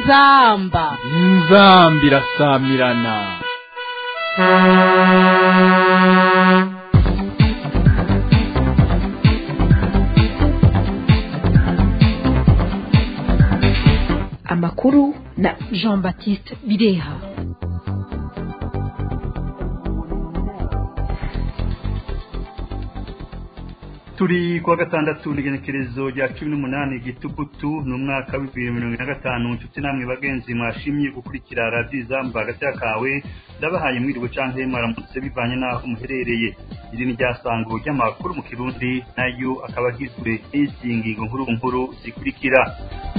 inzamba irasamirana. Amakuru na Jean-Baptiste Bireha. Turi kwa gatandatu n'igenekerezo rya 18 gitugutu n'umwaka wa 2025. Nshuti namwe bagenzi mwashimye gukurikira Radio Zamba Gacyakawe, ndabahaye mwiriwe canke mwaramutse bivanye naho muherereye. Iri ni ryasango ry'amakuru mu Kirundi, nayo akaba agizwe n'izingingo nkuru zikurikira.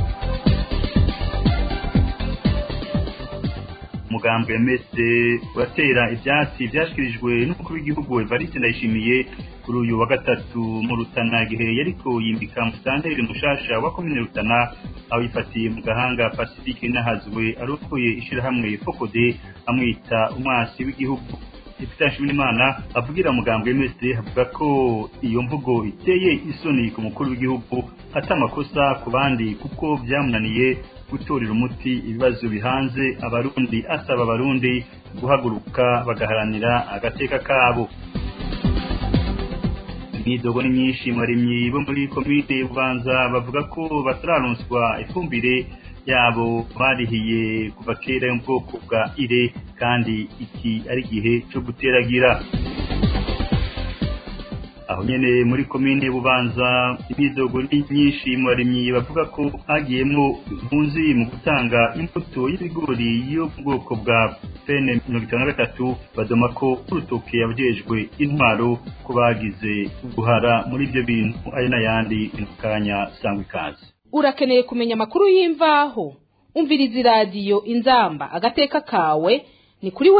Umugambi wemeze uratera ibyatsi byashikirijwe n'umukuru w'igihugu Evariste Ndayishimiye kuri uyu wa gatatu mu Rutana, gihe yariko yimbika mu santeri mushasha wa komine Rutana, aho yifatiye mu gahanga Pacifique Nahazwe arokoye ishirahamwe Fokode amwita umwasi w'igihugu. Imana avugira umugambi wemeze avuga ko iyo mvugo iteye isoni ku mukuru w'igihugu, atamakosa ku bandi kuko byamunaniye gutorera umuti ibibazo bihanze abarundi, asaba abarundi guhaguruka bagaharanira agateka kabo. Imidogo ni myinshi mu barimyi bo muri komine Bubanza bavuga ko batararonswa ifumbire yabo barihiye kuva kera yo mu bwoko bwa ire, kandi iki ari gihe cyo guteragira. Aho nyene muri komine Bubanza imidogo ni myinshi mu barimyi bavuga ko hagiyemwo impunzi mu gutanga imbuto y'ibigori yo mu bwoko bwa pene 53, badoma ko urutoke yabujejwe intwaro ko bagize guhara muri ibyo bintu ari n'ayandi inkanya sangwa ikaze. Urakeneye kumenya amakuru y'imvaho? Umviriza Radio Inzamba Agateka kawe ni kuri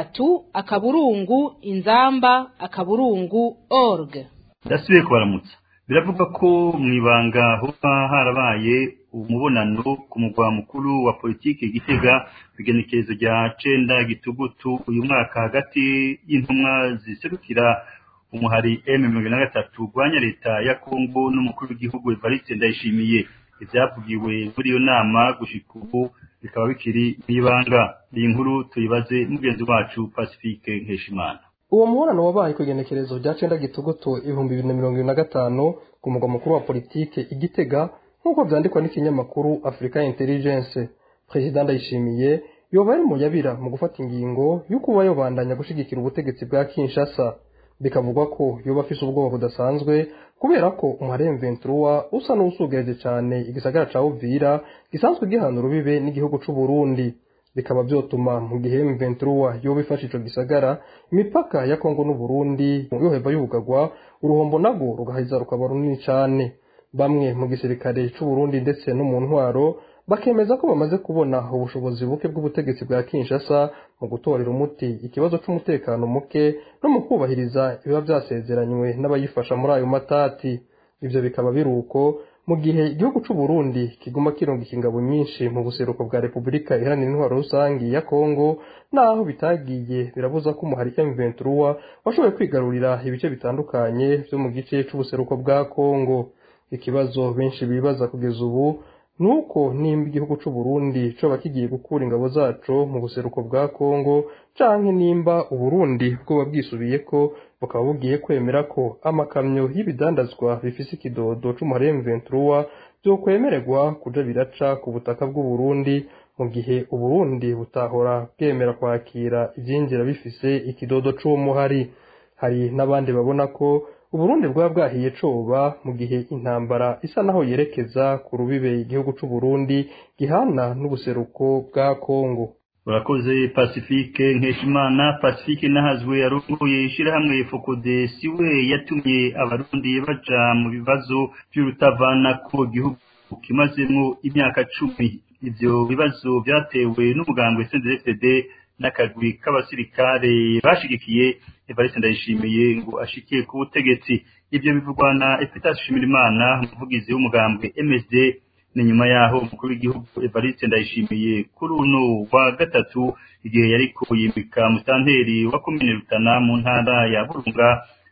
www.inzamba.org. Ndasubiye kubaramutsa. Biravuga ko mwibanga hoba harabaye umubonano ku mugwa mukuru wa politike Gitega bigenekerezo rya 9 gitugutu uyu mwaka hagati y'intumwa ziserukira umuhari M23 gwanya leta ya Kongo n'umukuru w'igihugu Evariste Ndayishimiye. Ibyavugiwe muri iyo nama gushika ubu bikaba bikiri mwibanga. Iyi nkuru tuyibaze mugenzi wacu Pacifique Nkeshimana. Uwo muhorano wabaye kugenekerezo rya 9 gitugutu 2025 ku mugwa mukuru wa politike Igitega, nkuko byandikwa n'ikinyamakuru Africa Intelligence. President Ndayishimiye yoba ari mu yabira mu gufata ingingo y'uko bayobandanya gushigikira ubutegetsi bwa Kinshasa. Bikavugwa ko yoba afise ubwoba budasanzwe kubera ko umuhari M23 usa n'usugereje cyane igisagara ca Uvira gisanzwe gihanura bibe n'igihugu c'u Burundi. Bikaba byotuma mu gihe M23 yoba ifashe ico gisagara, imipaka ya Kongo n'u Burundi yoheva yubugagwa, uruhombo nago rugahiza rukaba runini cyane. Bamwe mu gisirikare c'u Burundi ndetse no mu ntwaro bakemeza ko bamaze kubona ubushobozi buke bw'ubutegetsi bwa Kinshasa mu gutorera umuti ikibazo c'umutekano muke no mu kubahiriza ibiba byasezeranywe n'abayifasha muri ayo matati. Ivyo bikaba biruko mu gihe igihugu c'u Burundi kiguma kirungika ingabo nyinshi mu buseruko bwa Republika Iharanira Intwaro Rusangi ya Kongo, naho bitagiye birabuza ko umuhari M23 washoboye kwigarurira ibice bitandukanye byo mu gice c'ubuseruko bwa Kongo. Ikibazo benshi bibaza kugeza ubu nuko nimba igihugu c'u Burundi coba kigiye gukura ingabo zaco mu buseruko bwa Kongo, canke nimba Uburundi bwoba bwisubiye ko bukaba bugiye kwemera ko amakamyo y'ibidandazwa bifise ikidodo c'umuhari M23 byo kwemererwa kuja biraca ku butaka bw'u Burundi, mu gihe Uburundi butahora bwemera kwakira ivyinjira bifise ikidodo c'uwo muhari. Hari n'abandi babona ko Uburundi bwaba bwahiye coba mu gihe intambara isa naho yerekeza ku rubibe igihugu c'u Burundi gihana n'ubuseruko bwa Kongo. Urakoze Pacifique Nkeshimana. Pacifique Nahazwe yarongoye ishirahamwe Fokode siwe yatumye abarundi baja mu bibazo by'urutavana ko gihugu kimazemo imyaka 10. Ivyo bibazo byatewe n'umugambwe CNDD-FDD n'akagwi k'abasirikare bashigikiye Evariste Ndayishimiye ngo ashikiye ku butegetsi. Ibyo bivugwa na Epita Shimirimana, umuvugizi w'umugambwe MSD. Ni nyuma yaho umukuru w'igihugu Evariste Ndayishimiye kuri uno wa gatatu, igihe yariko yimbika mu santeri wa komine Rutana mu ntara ya Burunga,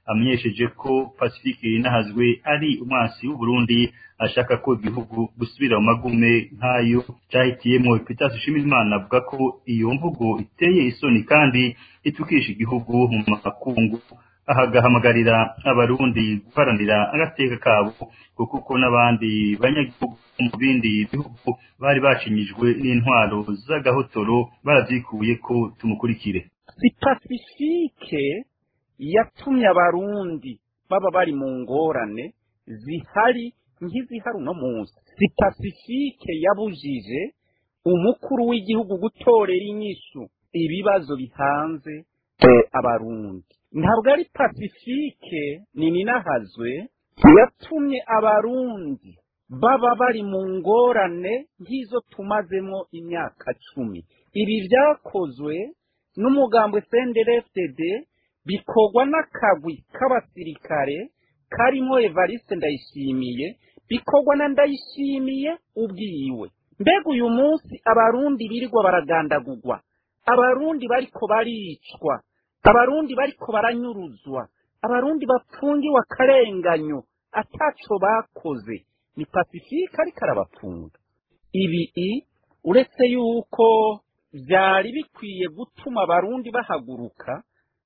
amenyesheje ko Pacifique Ninahazwe ari umwasi w'u Burundi ashaka ko igihugu gusubira mu magume nk'ayo cyahitiyemo. Epitas Nshimirimana avuga ko iyo mvugo iteye isoni kandi itukisha igihugu mu makungu, ahagahamagarira abarundi guharanira agateka kabo kuko n'abandi banyagihugu mu bindi bihugu bari bacinyijwe n'intwaro z'agahotoro baravyikuye ko tumukurikire. Si Pacifique yatumye abarundi baba bari mu ngorane zihari nk'izihari uno munsi. Si Pacifique yabujije umukuru w'igihugu gutorera inyishu ibibazo bihanze abarundi. Ntabwo ari Pacifique Ninahazwe yatumye abarundi baba bari mu ngorane nk'izo tumazemo imyaka 10. Ibi byakozwe n'umugambwe CNDD-FDD bikorwa n'akagwi k'abasirikare karimo Evariste Ndayishimiye, bikorwa na Ndayishimiye ubwiwe. Mbega uyu munsi abarundi birirwa baragandagurwa, abarundi bariko baricwa, abarundi bariko baranyuruzwa, abarundi bapfungiwe akarenganyo ataco bakoze, ni Pacifique ariko arabafunga. Ibi uretse yuko byari bikwiye gutuma abarundi bahaguruka,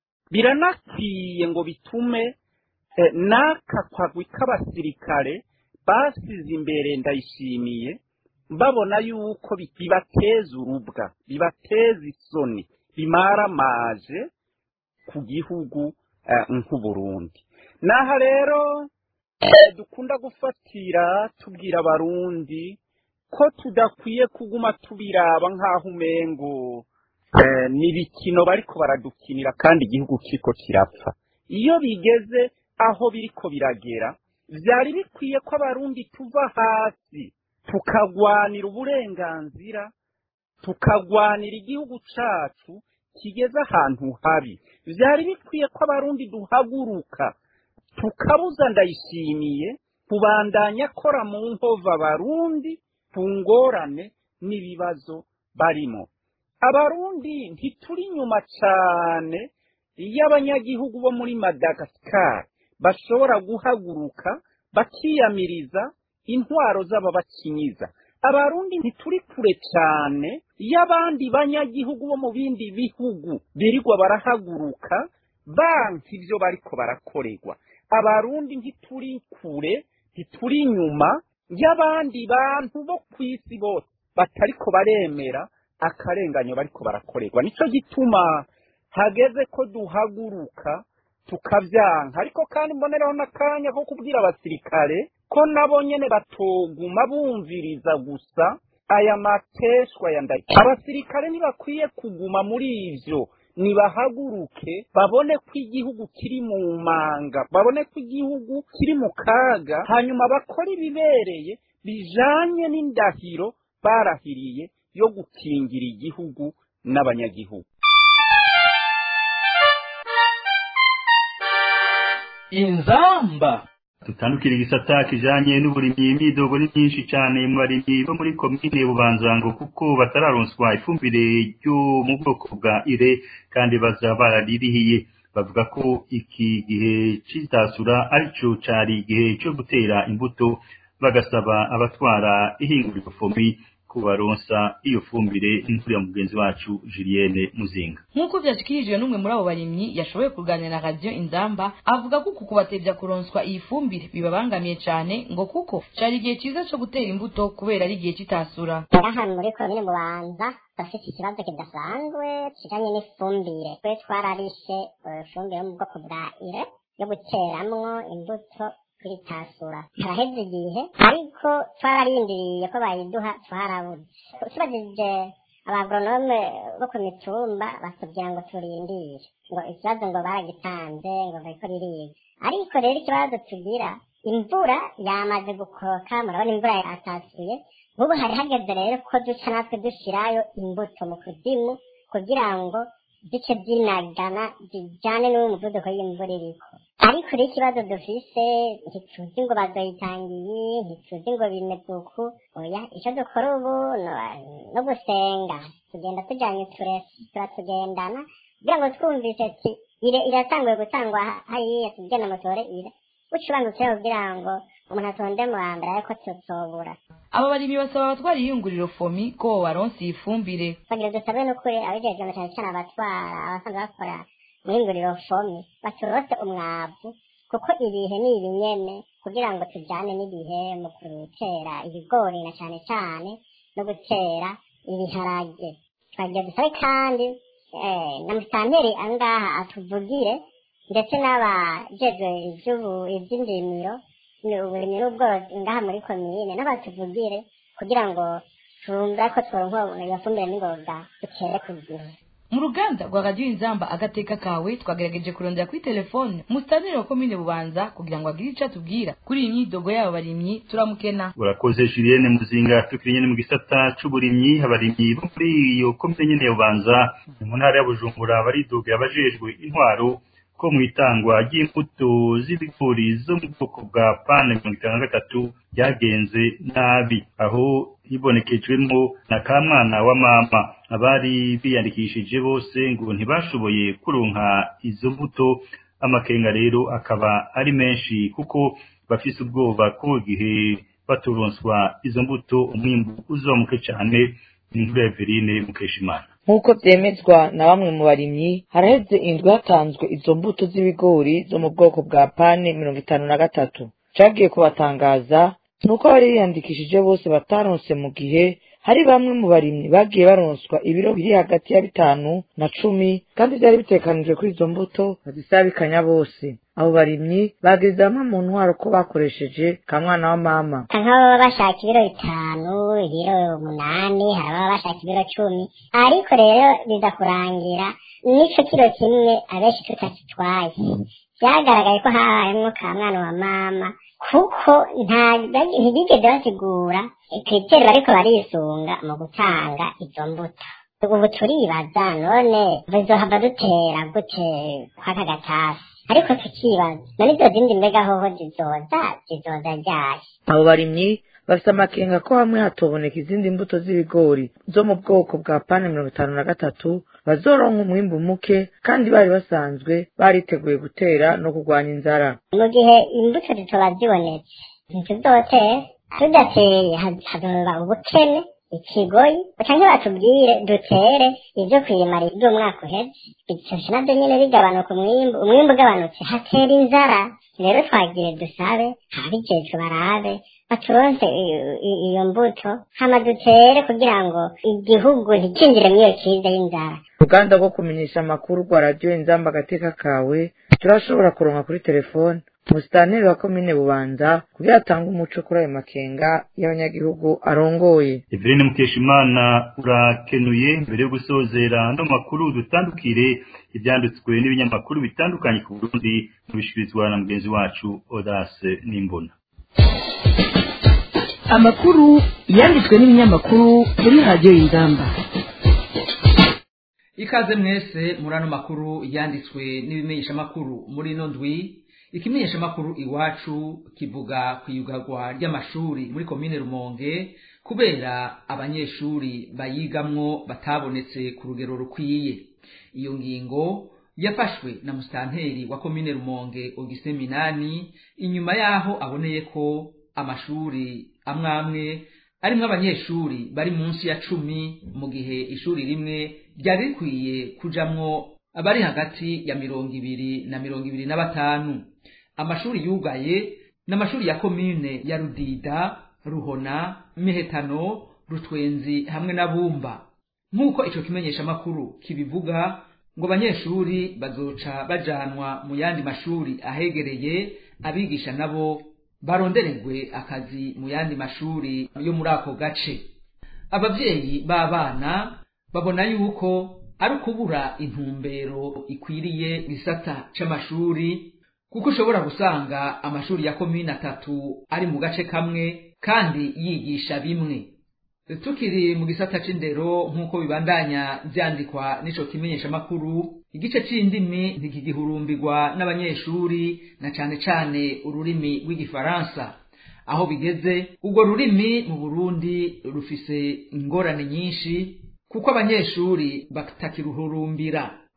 biranakwiye ngo bitume n'aka kwagwi k'abasirikare basize imbere Ndayishimiye babona yuko bibateza urubwa, bibateza isoni, bimaramaje ku gihugu nk'u Burundi. Naha rero dukunda gufatira tubwira abarundi ko tudakwiye kuguma tubiraba nk'aho umengo n'ibikino bariko baradukinira kandi igihugu kiko kirapfa. Iyo bigeze aho biriko biragera, vyari bikwiye ko abarundi tuva hasi tukagwanira uburenganzira, tukagwanira igihugu cacu kigeze ahantu habi. Vyari bikwiye ko abarundi duhaguruka tukabuza Ndayishimiye kubandanya akora mu nkova abarundi ku ngorane n'ibibazo barimo. Abarundi ntituri nyuma cyane iyo abanyagihugu bo muri Madagascar bashobora guhaguruka bakiyamiriza intwaro z'ababakinyiza. Abarundi ntituri kure cyane iyo abandi banyagihugu bo mu bindi bihugu birirwa barahaguruka banka ivyo bariko barakorerwa. Abarundi ntituri kure, ntituri nyuma y'abandi bantu bo kwisi bose batariko baremera akarenganyo bariko barakorerwa. Nico gituma hageze ko duhaguruka tukavyanka, ariko kandi mboneraho n'akanya ko kubwira abasirikare ko nabo nyene batoguma bumviriza gusa aya mateshwa ya Ndayishimiye. Abasirikare ntibakwiye kuguma muri ivyo, nibahaguruke babone ko igihugu kiri mu manga, babone ko igihugu kiri mu kaga, hanyuma bakora ibibereye bijanye n'indahiro barahiriye yo gukingira igihugu n'abanyagihugu. Inzamba tutandukira igisata kijanye n'uburimyi. Imidogo ni myinshi cyane mu barimyi bo muri komine Bubanzango kuko batararonswa ifumbire ryo mu bwoko bwa ire kandi baza bararirihiye. Bavuga ko iki gihe citasura arico cari igihe cyo gutera imbuto, bagasaba abatwara ihinguriro fomi kubaronsa iyo fumbire. Inkuru ya mugenzi wacu Julienne Muzinga. Nkuko byashikirijwe n'umwe muri abo barimyi yashoboye kuganira na radio Inzamba, avuga ko kuko batevya kuronswa iyi fumbire bibabangamiye cyane, ngo kuko cari igihe ciza cyo gutera imbuto kubera ari igihe citasura. Ahantu muri komine Bubanza bafite ikibazo kidasanzwe kijanye n'ifumbire. Twe twararishe fumbire yo mu bwoko bwa ire yo guteramwo imbuto kwitasura. Haraheze igihe ariko twararindiriye ko bayiduha twarabuze. Tubajije abagronome bo ku mitumba batubwira ngo turindire, ngo ikibazo ngo baragitanze ngo bariko ririga. Ariko rero ikibazo tugira, imvura yamaze gukoroka, murabona imvura yatasuye. Ubu hari hageze rero ko duca natwe dushirayo imbuto mu kuzimu kugira ngo duce byinagana bijyane n'umuvuduko y'imvura iriko. Ariko rero ikibazo dufise, ntituzi ngo bazoyitangiye, ntituzi ngo bimeze uku. Oya, icyo dukora ubu no gusenga, tugenda tujyanye turatugendana kugira ngo twumvise ati iratanguye gutangwa hariya tugenda mutore ire ucibangutse kugira ngo umuntu atonde mu wa mbere ariko tutobura. aba barimyi basaba abatwara iyunguriro fomi ko baronse iyi fumbire. Bagira dusabe n'ukuri abijejwe cyane cyane abatwara abasanzwe bakora mu iyunguriro fomi baturose umwavu kuko ibihe ni ibinyene kugira ngo tujyane n'ibihe mu gutera ibigori na cyane cyane no gutera ibiharage. Twagira dusabe kandi na musitanteri angaha atuvugire ndetse n'abajejwe iby'indimiro uburimyi n'ubworozi ngaha muri komine n'abatuvugire kugira ngo twumva ko tworonka iyo fumbire n'ingoga dutere ku gihe. mu ruganda rwa radiyo inzamba agateka kawe twagerageje kurondera kuri telefone musitanteri wa komine bubanza kugira ngo agire icyo atubwira kuri iyi myidogo y'aba barimyi. Turamukena. urakoze Julienne Muzinga. tukiri nyene mu gisata c'uburimyi, abarimyi bo muri iyo komine nyene ya Bubanza mu ntara ya Bujumbura baridoga abajejwe intwaro ko mu itangwa ry'imbuto z'ibigori zo mu bwoko bwa pane 53 byagenze nabi, aho hibonekejwemo na kamwana wa mama. Abari biyandikishije bose ngo ntibashoboye kuronka izo mbuto. Amakenga rero akaba ari menshi kuko bafise ubwoba ko gihe baturonswa izo mbuto umwimbu uzomuke cyane. Imvura Everine Mukeshimana. nk'uko byemezwa na bamwe mu barimyi, haraheze indwi hatanzwe izo mbuto z'ibigori zo mu bwoko bwa pane 53. Cagiye kubatangaza nuko abari biyandikishije bose bataronse, mu gihe hari bamwe mu barimyi bagiye baronswa ibiro biri hagati ya 5 na 10 kandi byari bitekanijwe kuri izo mbuto bazisabikanya bose. abo barimyi bageze hamwe mu ntwaro ko bakoresheje kamwana wa mama. Nk'abo bashaka ibiro 5, ibiro 8, hari ababa bashaka ibiro 10, ariko rero bidakurangira nico kiro kimwe abenshi tutakitwaye. Byagaragaye ko habayemwo kamwana wa mama kuko ntibigeze basigura ikriteri bariko barisunga mu gutanga izo mbuto. Ubu turibaza none bizohava dutera gute kwaka gatasi, ariko tukibaza none izo zindi mbega hoho zizoza ryari. abo barimyi bafite amakenga ko hamwe hatoboneka izindi mbuto z'ibigori zo mu bwoko bwa pane 53 bazoronka umwimbu muke kandi bari basanzwe bariteguye gutera no kurwanya inzara. Mu gihe imbuto zitoba zibonetse ntituzotera, tudateye hazoba ubukene, ikigoyi canke batubwire dutere ivyo kwimara ivy'umwaka uheze, bityo navyo nyene bigabanuka umwimbu ugabanutse hatera inzara. Rero twagire dusabe abijejwe barabe baturonse iyo mbuto hama dutere kugira ngo igihugu ntikinjire mw'iyo kiza y'inzara. Uruganda rwo kumenyesha amakuru rwa radiyo inzamba agateka kawe turashobora kuronka kuri telefone musitanteri wa komine Bubanza kugira atange umuco kuri ayo makenga y'abanyagihugu arongoye. Everine Mukeshimana urakenuye. Mbere yo gusozera ando makuru dutandukire ibyanditswe n'ibinyamakuru bitandukanye ku Burundi mubishikirizwa na mugenzi wacu Odace Nimbona. Amakuru yanditswe n'ibinyamakuru kuri radiyo inzamba. Ikaze mwese murano makuru yanditswe n'ibimenyesha makuru muri no ndwi. Ikimenyesha makuru iwacu kivuga kwiyugagwa ry'amashuri muri komine Rumonge kubera abanyeshuri bayigamwo batabonetse ku rugero rukwiye. Iyo ngingo yafashwe na musitanteri wa komine Rumonge Augustin Minani inyuma yaho aboneye ko amashuri amwe arimwo abanyeshuri bari munsi ya 10 mu gihe ishuri rimwe ryari rikwiye kujamwo abari hagati ya 200 na 225. Amashuri yugaye n'amashuri ya komine ya Rudida, Ruhona, Mihetano, Rutwenzi hamwe na Bumba. Nk'uko ico kimenyesha makuru kibivuga ngo abanyeshuri bazoca bajanwa mu yandi mashuri ahegereye, abigisha nabo barondererwe akazi mu yandi mashuri yo muri ako gace. Abavyeyi b'abana babona yuko ari kubura intumbero ikwiriye gisata c'amashuri, kuko ushobora gusanga amashuri ya komine 3 ari mu gace kamwe kandi yigisha bimwe. Tukiri mu gisata c'indero nk'uko bibandanya vyandikwa n'ico kimenyesha makuru, igice c'indimi ntikigihurumbirwa n'abanyeshuri na cane cane ururimi rw'igifaransa. Aho bigeze ubwo rurimi mu Burundi rufise ingorane nyinshi kuko abanyeshuri batakiruhurumbira.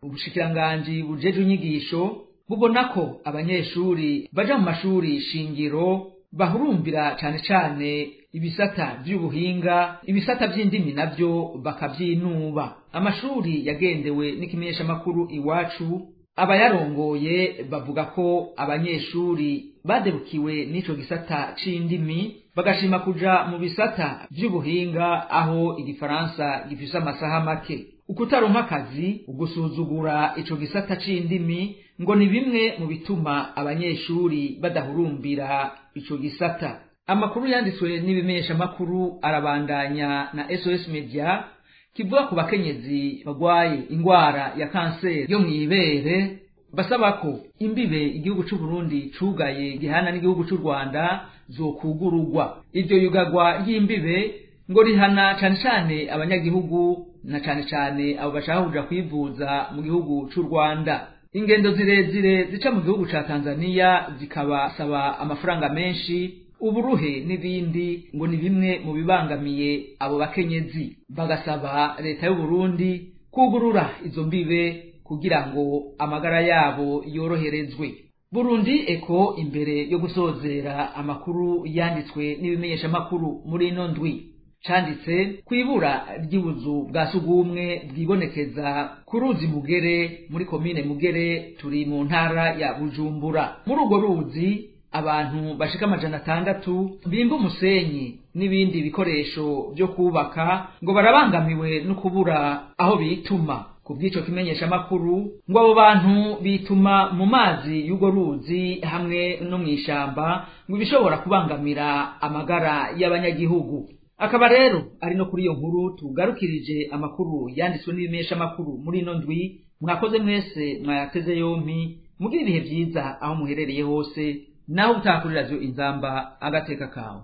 ubushikiranganji bujeje inyigisho bubona ko abanyeshuri baja mu mashuri shingiro bahurumbira cane cane ibisata vy'ubuhinga, ibisata vy'indimi navyo bakavyinuba. Amashuri yagendewe n'ikimenyesha makuru Iwacu, abayarongoye bavuga ko abanyeshuri badebukiwe n'ico gisata c'indimi bagashima kuja mu bisata vy'ubuhinga aho igifaransa gifise amasaha make. Ukutaronka akazi, ugusuzugura ico gisata c'indimi ngo ni bimwe mu bituma abanyeshuri badahurumbira ico gisata. Amakuru yanditswe n'ibimenyesha makuru arabandanya na SOS Media kivuga ku bakenyezi bagwaye ingwara ya kanseri yo mwibere basaba ko imbibe igihugu c'u Burundi cugaye gihana n'igihugu c'u Rwanda zokugurugwa. Iryo yugagwa ry'imbibe ngo rihana cane cane abanyagihugu na cane cane abo bashaka kuja kwivuza mu gihugu c'u Rwanda. Ingendo zirezire zica mu gihugu ca Tanzania zikabasaba amafaranga menshi, uburuhe n'ibindi ngo ni bimwe mu bibangamiye abo bakenyezi. Bagasaba leta y'u Burundi kugurura izo mbibe kugira ngo amagara yabo yoroherezwe. Burundi Eko imbere yo gusozera amakuru yanditswe n'ibimenyesha makuru muri ino ndwi canditse kwibura ry'ubuzu bwa sugumwe bwibonekeza ku ruzi Mugere muri komine Mugere turi mu ntara ya Bujumbura. Muri urwo ruzi abantu bashika 600 bimba umusenyi n'ibindi bikoresho byo kubaka ngo barabangamiwe no kubura aho bituma. Kubw'ico kimenyesha makuru ngo abo bantu bituma mu mazi y'ugo ruzi hamwe no mwishamba ngo bishobora kubangamira amagara y'abanyagihugu. Akaba rero ari no kuri iyo nkuru tugarukirije amakuru yanditswe n'ibimenyesha makuru muri ino ndwi. Mwakoze mwese mwayateze yompi, mugira ibihe vyiza aho muherereye hose, naho utakurira Radio Inzamba agateka kawe.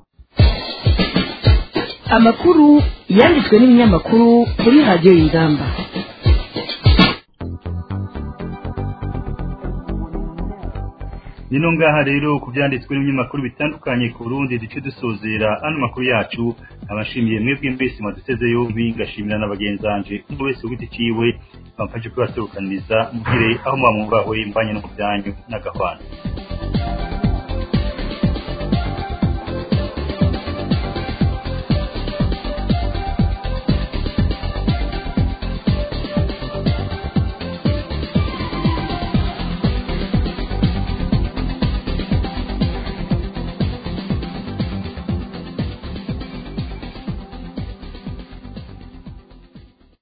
Amakuru yanditswe n'ibinyamakuru kuri Radio Inzamba. Nino ngaha rero kuvyanditswe n'ibinyamakuru bitandukanye ku Burundi duce dusozera ano makuru yacu. Abashimiye mwebwe mbese mwaduteze yombi, ngashimira n'abagenzanje umwe wese ugiti ciwe bamfashe kubaserukaniriza mugire aho mwamubahwe mbanye no kubyanyu n'agahwana.